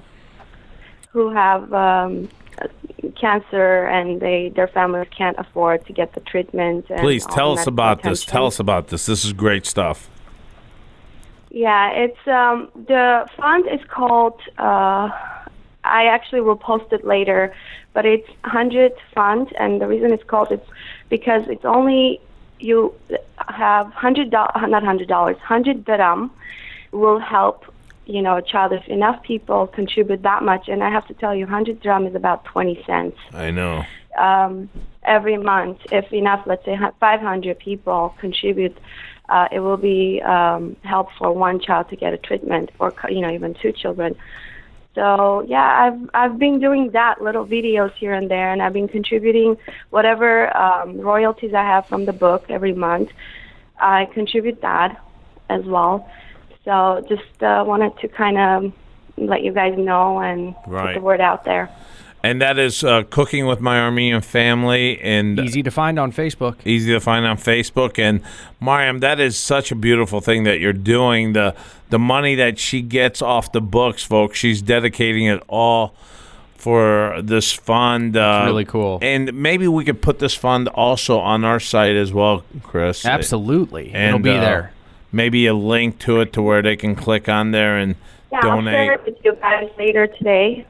Speaker 5: cancer and their families can't afford to get the treatment.
Speaker 2: Please tell us about this. Tell us about this. This is great stuff.
Speaker 5: Yeah, it's the fund is called. I actually will post it later, but it's 100 Fund, and the reason it's called it's because it's only. You have $100 dirham will help, a child. If enough people contribute that much, and I have to tell you, 100 dirham is about 20 cents.
Speaker 2: I know.
Speaker 5: Every month, if enough, let's say 500 people contribute, it will be help for one child to get a treatment, or even two children. So yeah, I've been doing that, little videos here and there, and I've been contributing whatever royalties I have from the book every month. I contribute that as well. So just wanted to kind of let you guys know and put the word out there.
Speaker 2: And that is Cooking with My Armenian Family. And
Speaker 3: easy to find on Facebook.
Speaker 2: And Mariam, that is such a beautiful thing that you're doing. The money that she gets off the books, folks, she's dedicating it all for this fund.
Speaker 3: It's really cool.
Speaker 2: And maybe we could put this fund also on our site as well, Chris.
Speaker 3: Absolutely.
Speaker 2: And,
Speaker 3: it'll be there.
Speaker 2: Maybe a link to it to where they can click on there and donate.
Speaker 5: I'll share it with you guys later today.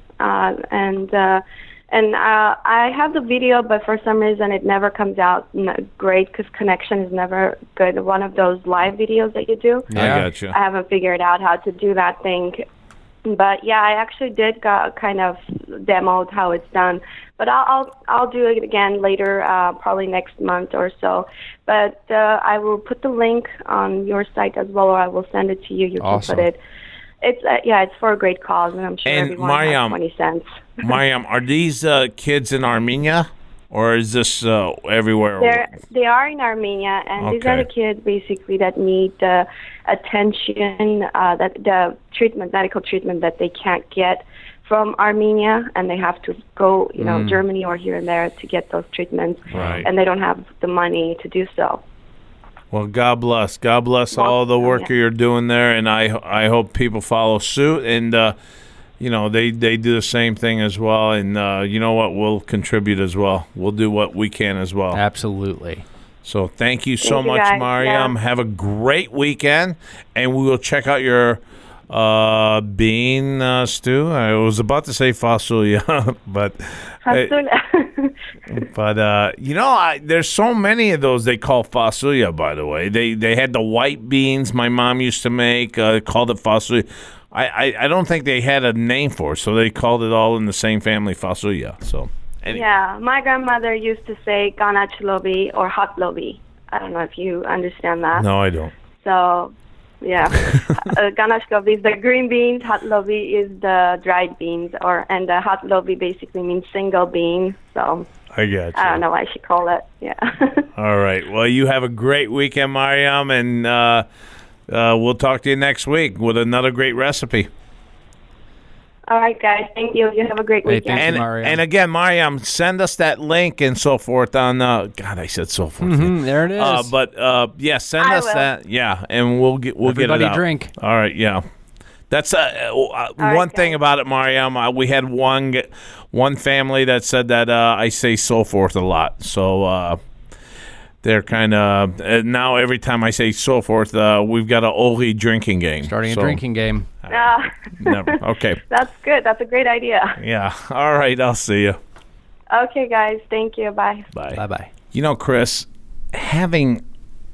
Speaker 5: I have the video, but for some reason it never comes out great because connection is never good. One of those live videos that you do.
Speaker 2: Yeah. I gotcha.
Speaker 5: I haven't figured out how to do that thing. But yeah, I actually did kind of demoed how it's done. But I'll do it again later, probably next month or so. But I will put the link on your site as well, or I will send it to you. You
Speaker 3: awesome.
Speaker 5: can put it. It's for a great cause, and I'm sure everyone has 20 cents.
Speaker 2: Mariam, are these kids in Armenia, or is this everywhere?
Speaker 5: They are in Armenia, and these are the kids basically that need the attention, the medical treatment that they can't get from Armenia, and they have to go, Germany or here and there to get those treatments, and they don't have the money to do so.
Speaker 2: Well, God bless. God bless all the work you're doing there, and I hope people follow suit, and they do the same thing as well. And you know what? We'll contribute as well. We'll do what we can as well.
Speaker 3: Absolutely.
Speaker 2: So thank you so much, Mariam. Yeah. Have a great weekend, and we will check out your bean stew. I was about to say fasulia, but there's so many of those they call fasulia. By the way, they had the white beans my mom used to make, called it fasulia. I don't think they had a name for it, so they called it all in the same family, fasulia. So anyway.
Speaker 5: Yeah, my grandmother used to say ganach lobi or hot lobi. I don't know if you understand that.
Speaker 2: No, I don't.
Speaker 5: So. Yeah, ganach lobi is the green beans. Hot lobi is the dried beans, and the hot lobi basically means single bean. So
Speaker 2: I got you.
Speaker 5: I don't know why she called it. Yeah.
Speaker 2: All right. Well, you have a great weekend, Mariam, and we'll talk to you next week with another great recipe.
Speaker 5: All right, guys. Thank you. You have a great weekend.
Speaker 3: Thank you, Mariam.
Speaker 2: And again, Mariam, send us that link and so forth on. God, I said so forth.
Speaker 3: Mm-hmm, there it is.
Speaker 2: But send us that. Yeah, and we'll get it out.
Speaker 3: Everybody drink.
Speaker 2: All right. Yeah. That's one thing about it, Mariam. We had one family that said that I say so forth a lot. So they're kind of now every time I say so forth, we've got an Oli drinking game.
Speaker 3: Starting a drinking game.
Speaker 2: Never. Okay.
Speaker 5: That's good. That's a great idea.
Speaker 2: Yeah. All right. I'll see you.
Speaker 5: Okay, guys. Thank you. Bye.
Speaker 2: Bye.
Speaker 3: Bye-bye.
Speaker 2: You know, Chris, having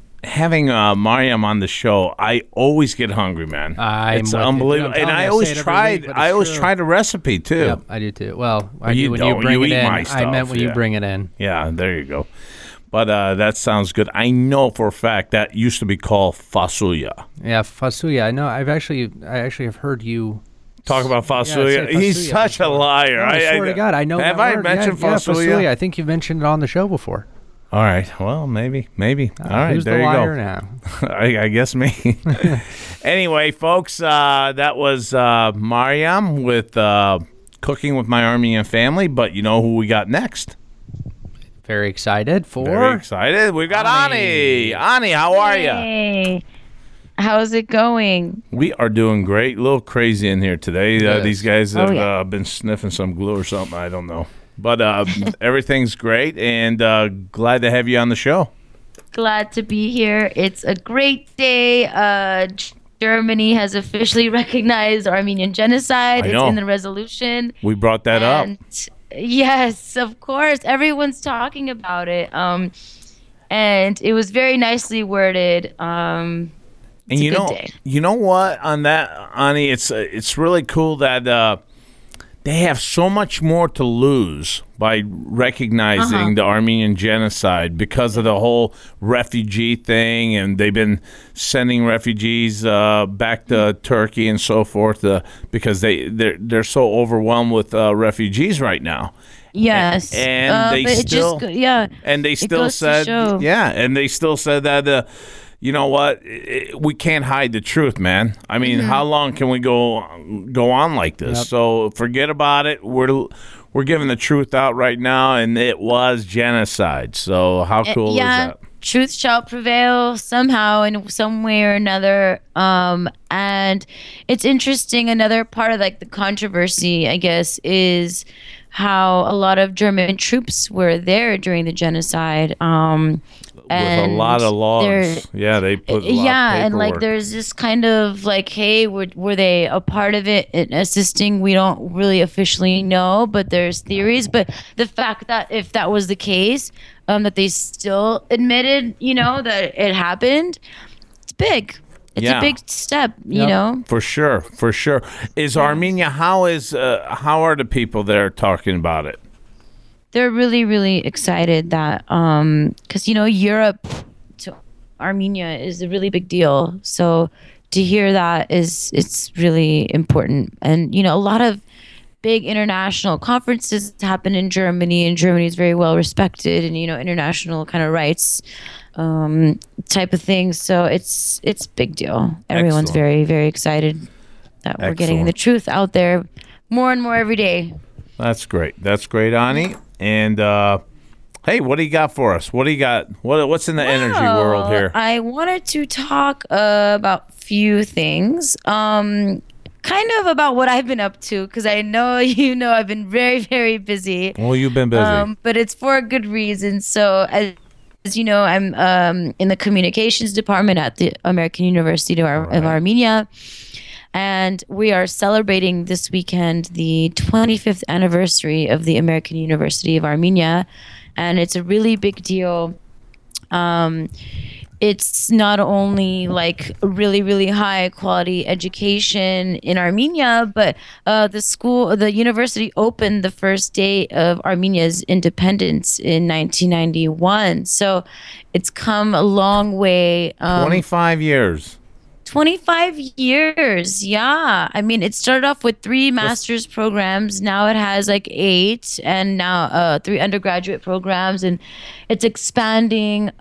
Speaker 2: Mariam on the show, I always get hungry, man. It's unbelievable, and I always tried. I always try the recipe too.
Speaker 3: Yep, I do too. Well, I do when you bring it in. I meant when you bring it in.
Speaker 2: Yeah, there you go. But that sounds good. I know for a fact that used to be called fasulla.
Speaker 3: Yeah, fasulla. I know. I actually have heard you
Speaker 2: talk about fasulla.
Speaker 3: Yeah,
Speaker 2: He's such a liar.
Speaker 3: No, I swear to God, I know.
Speaker 2: Have
Speaker 3: that
Speaker 2: I
Speaker 3: word.
Speaker 2: mentioned fasulla?
Speaker 3: I think you've mentioned it on the show before.
Speaker 2: All right. Well, maybe. All right.
Speaker 3: Who's
Speaker 2: there
Speaker 3: the
Speaker 2: you
Speaker 3: liar
Speaker 2: go.
Speaker 3: now?
Speaker 2: I guess me. Anyway, folks, that was Mariam with Cooking with My Armenian Family. But you know who we got next?
Speaker 3: Very excited for.
Speaker 2: Very excited. We've got Ani. Ani, how are you?
Speaker 6: Hey. How's it going?
Speaker 2: We are doing great. A little crazy in here today.
Speaker 3: Yes.
Speaker 2: These guys have been sniffing some glue or something. I don't know. But everything's great, and glad to have you on the show.
Speaker 6: Glad to be here. It's a great day. Germany has officially recognized Armenian genocide.
Speaker 2: I know.
Speaker 6: It's in the resolution.
Speaker 2: We brought that up.
Speaker 6: Yes, of course. Everyone's talking about it. And it was very nicely worded.
Speaker 2: And you know what? On that, Ani, it's really cool that they have so much more to lose by recognizing the Armenian genocide because of the whole refugee thing, and they've been sending refugees back to Turkey and so forth because they're so overwhelmed with refugees right now.
Speaker 6: Yes,
Speaker 2: and they still said that. You know what? We can't hide the truth, man. I mean, how long can we go on like this? Yep. So forget about it. We're giving the truth out right now, and it was genocide. So how cool is that?
Speaker 6: Truth shall prevail somehow in some way or another. And it's interesting. Another part of like the controversy, I guess, is how a lot of German troops were there during the genocide.
Speaker 2: With a lot of laws. Yeah, they put a lot of paperwork.
Speaker 6: And like there's this kind of like, hey, were they a part of it in assisting? We don't really officially know, but there's theories. But the fact that if that was the case, that they still admitted, that it happened, it's big. It's a big step, you know?
Speaker 2: For sure. Is Armenia, how are the people there talking about it?
Speaker 6: They're really, really excited that, because, Europe to Armenia is a really big deal. So to hear that it's really important. And, a lot of big international conferences happen in Germany, and Germany is very well respected and, international kind of rights type of thing. So it's a big deal. Everyone's very, very excited that we're getting the truth out there more and more every day.
Speaker 2: That's great, Ani. And hey, what do you got for us? What do you got? What's in the energy world here?
Speaker 6: I wanted to talk about a few things. Kind of about what I've been up to, because I know I've been very, very busy.
Speaker 2: Well, you've been busy.
Speaker 6: But it's for a good reason. So as you know, I'm in the communications department at the American University of Armenia. And we are celebrating this weekend the 25th anniversary of the American University of Armenia. And it's a really big deal. It's not only like a really, really high quality education in Armenia, but the university opened the first day of Armenia's independence in 1991. So it's come a long way.
Speaker 2: 25 years.
Speaker 6: 25 years, yeah. I mean, it started off with 3 master's programs. Now it has like 8, and now 3 undergraduate programs, and it's expanding.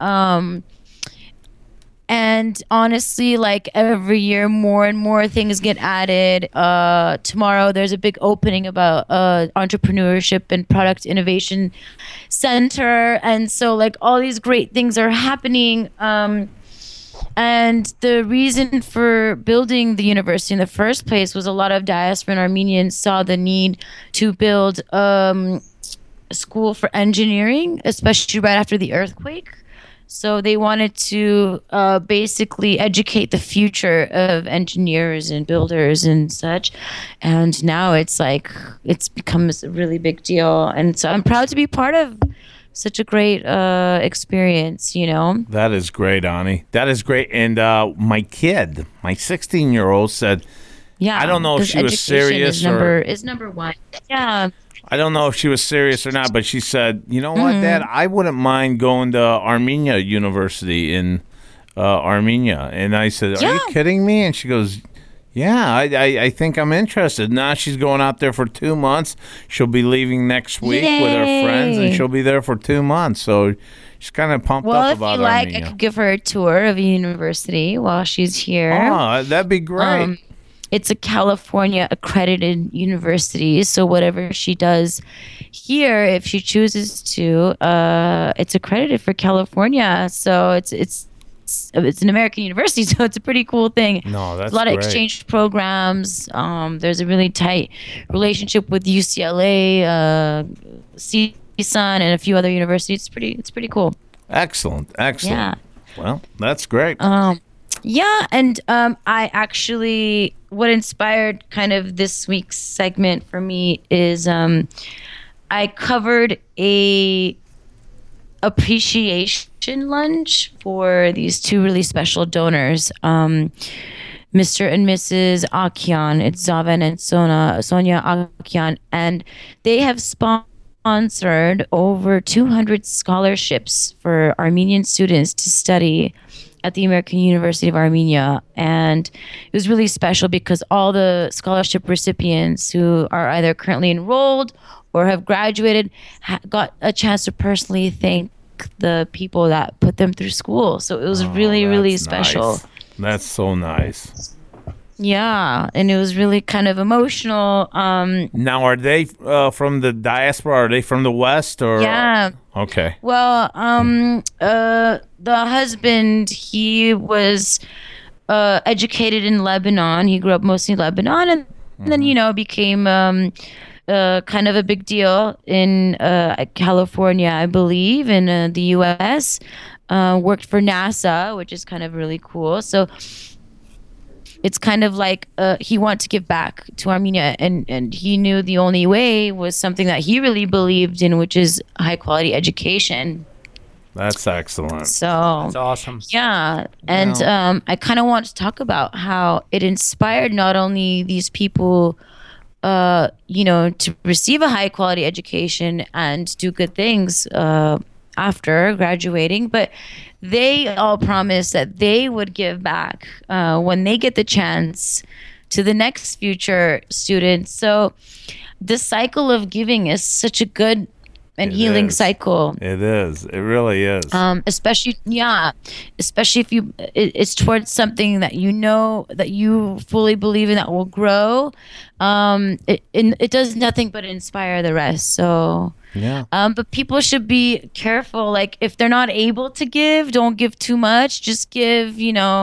Speaker 6: And honestly, like every year, more and more things get added. Tomorrow, there's a big opening about entrepreneurship and product innovation center, and so like all these great things are happening. And the reason for building the university in the first place was a lot of diaspora Armenians saw the need to build a school for engineering, especially right after the earthquake. So they wanted to basically educate the future of engineers and builders and such. And now it's become a really big deal. And so I'm proud to be part of such a great experience,
Speaker 2: That is great, Ani. That is great. And my kid, my 16-year-old said, I don't know if she was serious
Speaker 6: is number one. Yeah.
Speaker 2: I don't know if she was serious or not, but she said, you know what, Dad, I wouldn't mind going to Armenia University in Armenia. And I said, are you kidding me? And she goes, yeah, I think I'm interested. Now she's going out there for 2 months. She'll be leaving next week with her friends, and she'll be there for 2 months. So she's kind of pumped up about Armenia.
Speaker 6: Well, if you like, I could give her a tour of a university while she's here.
Speaker 2: Oh, that'd be great.
Speaker 6: It's a California accredited university, so whatever she does here, if she chooses to, it's accredited for California. So it's an American university, so it's a pretty cool thing.
Speaker 2: No, that's
Speaker 6: a lot
Speaker 2: great.
Speaker 6: of exchange programs. There's a really tight relationship with UCLA, CSUN, and a few other universities. It's pretty cool.
Speaker 2: Excellent.
Speaker 6: Yeah.
Speaker 2: Well, that's great.
Speaker 6: Yeah, and I actually, what inspired kind of this week's segment for me is I covered a appreciation lunch for these two really special donors, Mr. and Mrs. Akian. It's Zaven and Sonia Akian, and they have sponsored over 200 scholarships for Armenian students to study at the American University of Armenia. And it was really special because all the scholarship recipients who are either currently enrolled or have graduated got a chance to personally thank the people that put them through school. So it was really special.
Speaker 2: Nice. That's so nice.
Speaker 6: Yeah, and it was really kind of emotional.
Speaker 2: Now, are they from the diaspora? Are they from the West? Or
Speaker 6: yeah.
Speaker 2: Okay.
Speaker 6: Well, the husband, he was educated in Lebanon. He grew up mostly in Lebanon, and then became kind of a big deal in California, I believe, in the U.S. Worked for NASA, which is kind of really cool. So it's kind of like he wanted to give back to Armenia, and he knew the only way was something that he really believed in, which is high quality education.
Speaker 2: That's excellent.
Speaker 6: So
Speaker 3: that's awesome.
Speaker 6: Yeah, and I kind of want to talk about how it inspired not only these people, to receive a high quality education and do good things after graduating, but they all promised that they would give back when they get the chance to the next future students. So this cycle of giving is such a good and healing cycle.
Speaker 2: It is. It really is.
Speaker 6: Especially if it's towards something that that you fully believe in, that will grow. It does nothing but inspire the rest. So
Speaker 2: yeah.
Speaker 6: But people should be careful. Like if they're not able to give, don't give too much. Just give.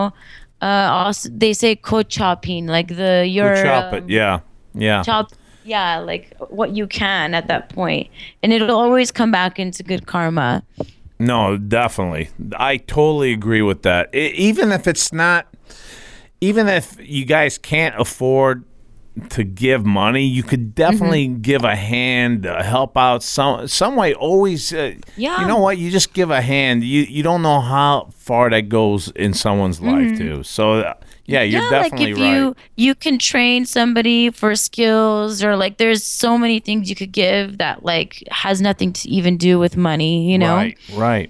Speaker 6: Also they say kochapin, like
Speaker 2: chop it. Yeah.
Speaker 6: Chop. Yeah, like what you can at that point. And it'll always come back into good karma.
Speaker 2: No, definitely. I totally agree with that. Even if you guys can't afford to give money, you could definitely give a hand, help out some way. Always, you know what? You just give a hand. You don't know how far that goes in someone's life too. So you're definitely
Speaker 6: like if
Speaker 2: right.
Speaker 6: You can train somebody for skills, or like there's so many things you could give that like has nothing to even do with money.
Speaker 2: Right.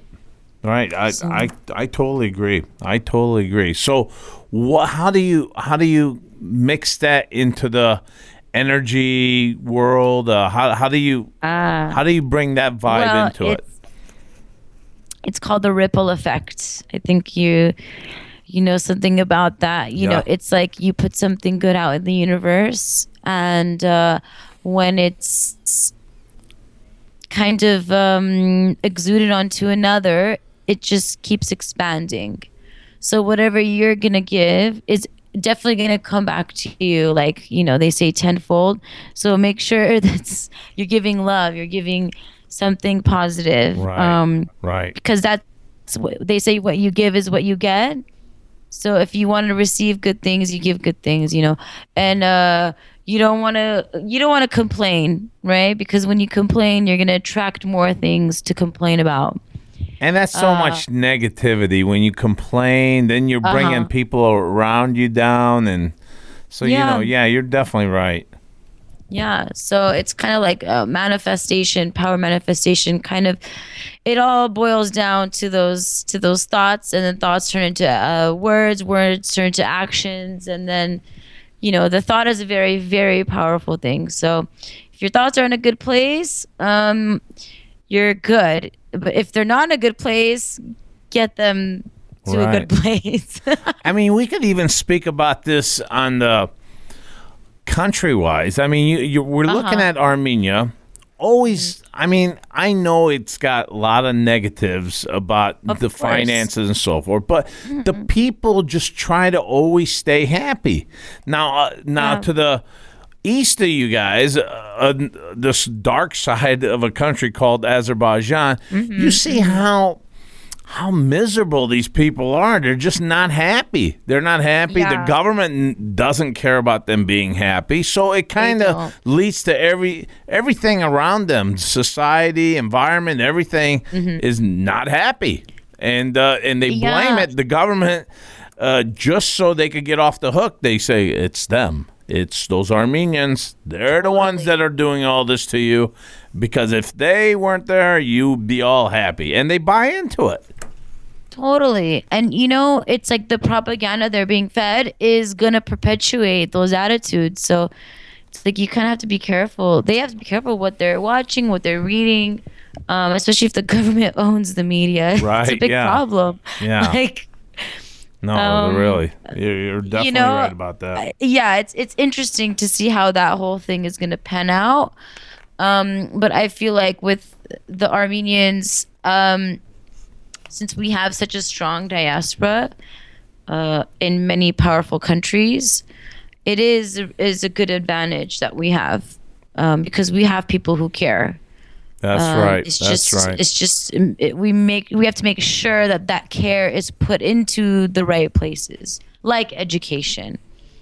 Speaker 2: I totally agree. So, how do you mix that into the energy world? How do you bring that vibe into it?
Speaker 6: It's called the ripple effect. I think you know something about that. You know, it's like you put something good out in the universe, and when it's kind of exuded onto another, it just keeps expanding. So whatever you're going to give is definitely going to come back to you, like, they say tenfold. So make sure that you're giving love, you're giving something positive.
Speaker 2: Right.
Speaker 6: Because that's what they say, what you give is what you get. So if you want to receive good things, you give good things, and you don't want to complain, right? Because when you complain, you're going to attract more things to complain about.
Speaker 2: And that's so much negativity. When you complain, then you're bringing people around you down. And so, you're definitely right.
Speaker 6: Yeah. So it's kind of like manifestation, power manifestation, kind of, it all boils down to those thoughts, and then thoughts turn into words turn into actions. And then, the thought is a very, very powerful thing. So if your thoughts are in a good place, you're good. But if they're not in a good place, get them to a good place.
Speaker 2: I mean, we could even speak about this on the country-wise. I mean, we're looking at Armenia. Always, I mean, I know it's got a lot of negatives about the finances and so forth, but the people just try to always stay happy. Now to the east of you guys, this dark side of a country called Azerbaijan, you see how miserable these people are. They're just not happy. They're not happy. The government doesn't care about them being happy. So it kind of leads to everything around them, society, environment, everything is not happy. And they blame it, the government, just so they could get off the hook. They say it's them. It's those Armenians. They're the ones that are doing all this to you, because if they weren't there, you'd be all happy. And they buy into it.
Speaker 6: Totally. And, it's like the propaganda they're being fed is going to perpetuate those attitudes. So it's like you kind of have to be careful. They have to be careful what they're watching, what they're reading, especially if the government owns the media.
Speaker 2: Right.
Speaker 6: It's a big problem.
Speaker 2: Yeah. No, really. You're definitely right about that.
Speaker 6: It's interesting to see how that whole thing is going to pan out. But I feel like with the Armenians, since we have such a strong diaspora in many powerful countries, it is a good advantage that we have, because we have people who care.
Speaker 2: That's right.
Speaker 6: We have to make sure that care is put into the right places, like education.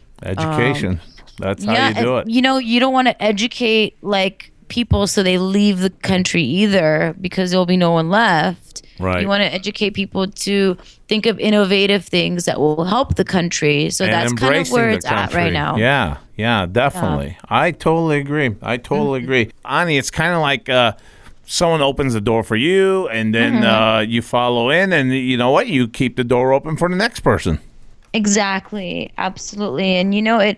Speaker 6: That's how you do it. You don't want to educate like people so they leave the country either, because there'll be no one left.
Speaker 2: Right.
Speaker 6: You want to educate people to think of innovative things that will help the country. So
Speaker 2: and
Speaker 6: that's kind of where it's at right now.
Speaker 2: Yeah, definitely. Yeah. I totally agree. Agree. Ani, it's kind of like someone opens the door for you, and then you follow in, and you know what? You keep the door open for the next person.
Speaker 6: Exactly. Absolutely. And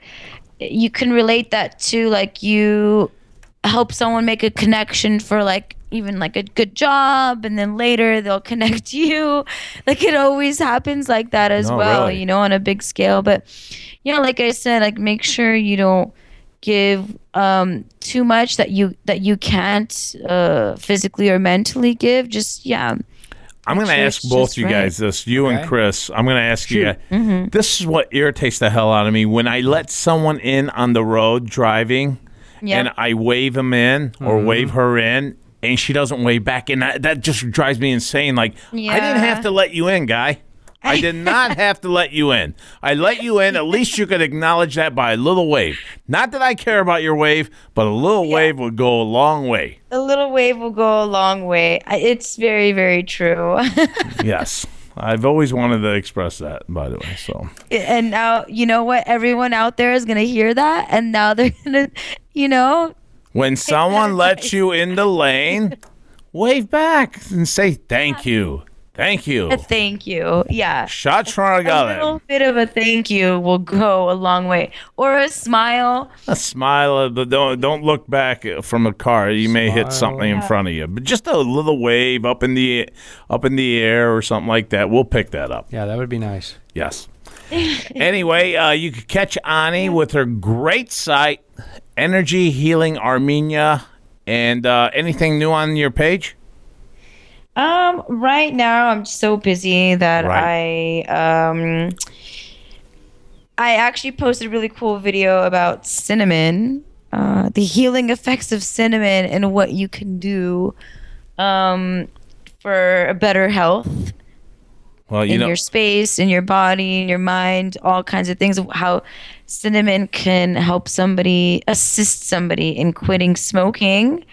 Speaker 6: you can relate that to, like, you help someone make a connection for even a good job, and then later they'll connect you. Like, it always happens like that as well, really. On a big scale. But like I said, make sure you don't give too much that you can't physically or mentally give. Just
Speaker 2: I'm going to ask both you guys this, and Chris. I'm going to ask you guys. This is what irritates the hell out of me. When I let someone in on the road driving, and I wave them in or wave her in, and she doesn't wave back, and that just drives me insane. I didn't have to let you in, guy. I did not have to let you in. I let you in. At least you could acknowledge that by a little wave. Not that I care about your wave, but a little wave would go a long way.
Speaker 6: A little wave will go a long way. It's very, very true.
Speaker 2: Yes. I've always wanted to express that, by the way. So.
Speaker 6: And now, you know what? Everyone out there is going to hear that, and now they're going to,
Speaker 2: When someone lets you in the lane, wave back and say thank you. Thank you.
Speaker 6: A thank you. Yeah.
Speaker 2: Shatra
Speaker 6: A little bit of a thank you will go a long way. Or a smile.
Speaker 2: A smile, but don't look back from a car. You may hit something in front of you. But just a little wave up in the air or something like that. We'll pick that up.
Speaker 3: Yeah, that would be nice.
Speaker 2: Yes. Anyway, you can catch Ani with her great site, Energy Healing Armenia. And anything new on your page?
Speaker 6: Right now I'm so busy that I actually posted a really cool video about cinnamon, the healing effects of cinnamon and what you can do for a better health. Well, in your space, in your body, in your mind, all kinds of things. How cinnamon can help assist somebody in quitting smoking.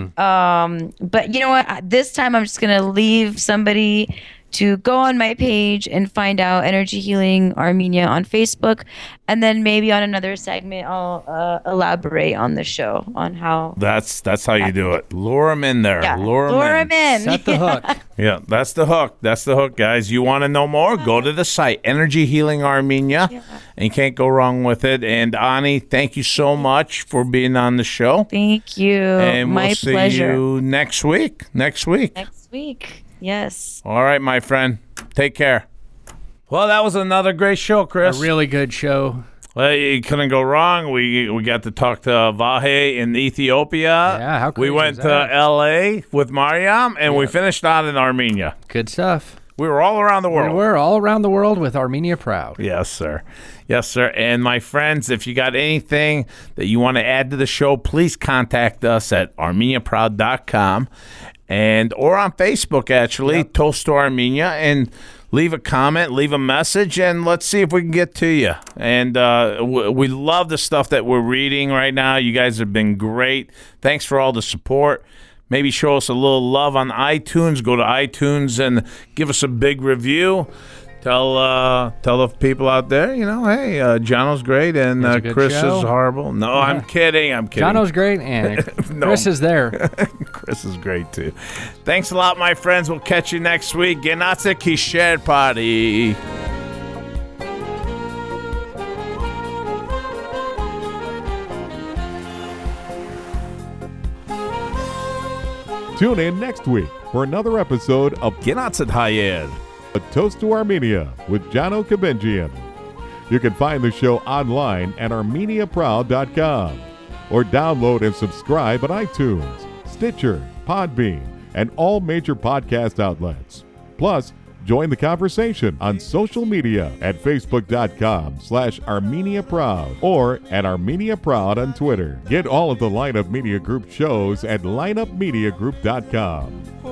Speaker 6: But you know what? This time I'm just gonna leave somebody to go on my page and find out Energy Healing Armenia on Facebook, and then maybe on another segment I'll elaborate on the show on how.
Speaker 2: That's how you do it. Lure them in there.
Speaker 6: Yeah.
Speaker 2: Lure them
Speaker 6: in.
Speaker 3: Set the hook.
Speaker 2: Yeah, that's the hook. That's the hook, guys. You want to know more? Go to the site, Energy Healing Armenia, and you can't go wrong with it. And Ani, thank you so much for being on the show.
Speaker 6: Thank you.
Speaker 2: And
Speaker 6: My
Speaker 2: we'll see
Speaker 6: pleasure.
Speaker 2: you next week.
Speaker 6: Next week. Yes.
Speaker 2: All right, my friend. Take care. Well, that was another great show, Chris.
Speaker 3: A really good show.
Speaker 2: Well, you couldn't go wrong. We got to talk to Vahe in Ethiopia.
Speaker 3: Yeah, how crazy
Speaker 2: We went
Speaker 3: is that?
Speaker 2: to L.A. with Mariam, and we finished out in Armenia.
Speaker 3: Good stuff.
Speaker 2: We were all around the world.
Speaker 3: We're all around the world with Armenia Proud.
Speaker 2: Yes, sir. Yes, sir. And my friends, if you got anything that you want to add to the show, please contact us at armeniaproud.com or on Facebook, actually, Toast to Armenia, and leave a comment, leave a message, and let's see if we can get to you. And we love the stuff that we're reading right now. You guys have been great. Thanks for all the support. Maybe show us a little love on iTunes. Go to iTunes and give us a big review. Tell the people out there, hey, Jono's great and Chris
Speaker 3: show.
Speaker 2: is horrible. No, I'm kidding.
Speaker 3: Jono's great and Chris is there.
Speaker 2: Chris is great too. Thanks a lot, my friends. We'll catch you next week. Genatze Kisher Party.
Speaker 1: Tune in next week for another episode of
Speaker 2: Genatze Hayed.
Speaker 1: A Toast to Armenia with Jono Kabenjian. You can find the show online at armeniaproud.com or download and subscribe at iTunes, Stitcher, Podbean, and all major podcast outlets. Plus, join the conversation on social media at facebook.com/ArmeniaProud or at ArmeniaProud on Twitter. Get all of the Lineup Media Group shows at lineupmediagroup.com.